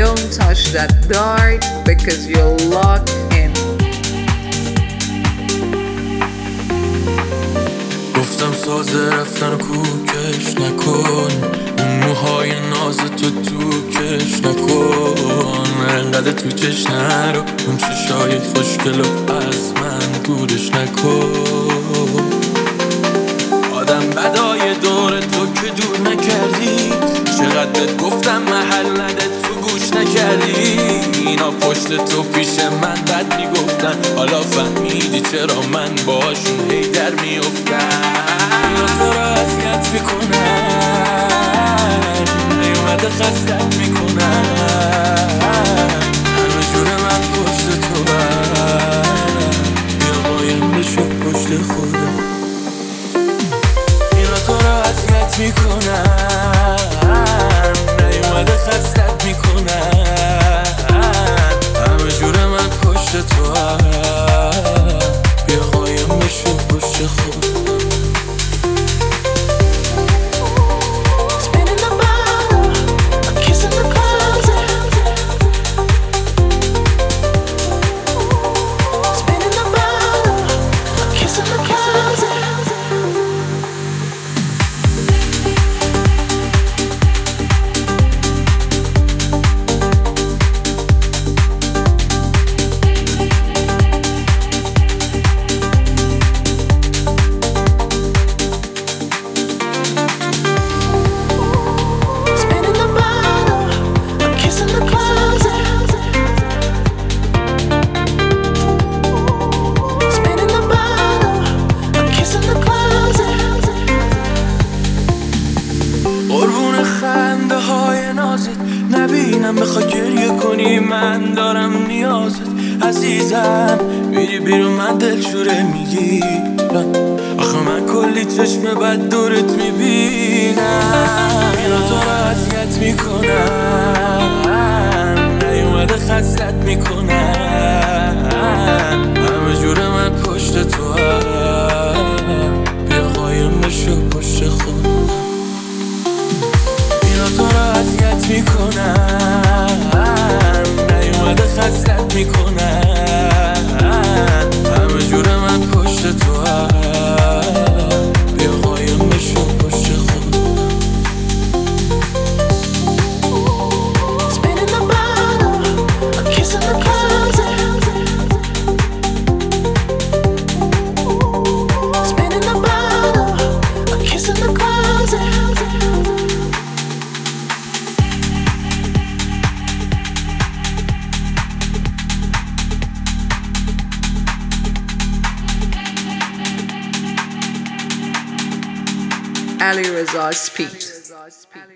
Don't touch that dart because you're locked in. گفتم سازه رفتن و کوکش نکن، اون موهای ناز تو کش نکن، انقدر تو چش نرو، اون چشای خوشگلو از من دورش نکن. آدم بدای دور تو که دور نکردی، چقدر بهت گفتم محل نده تو گوش نکردی. اینا پشت تو پیش من بد میگفتن، حالا فهمیدی چرا من باشون هی در میافتم. اینا تو را اذیت میکنن، نیومده خستت میکنن، همه جور من پشت تو بر، بیا قایم بشو پشت خودم. اینا تو را اذیت میکنن، نیومده خستت میکنن، همه جور من پشت تو بر، بیا قایم بشو پشت خودم. خنده های نازت نبینم، بخوای گریه کنی من دارم نیازت. عزیزم میری بیرون من دلشوره میگیرم، آخه من کلی چشم بد دورت میبینم. اینا تو را اذیت میکنن، نیومده خستت میکنن، همه جور من پشت تو هم، بیا قایم بشو پشت خودم. تو را اذیت میکنن، نیومده خستت میکنن، همه جور من پشت تو هم، بیا قایم بشو پشت خودم. Ali Reza Speed.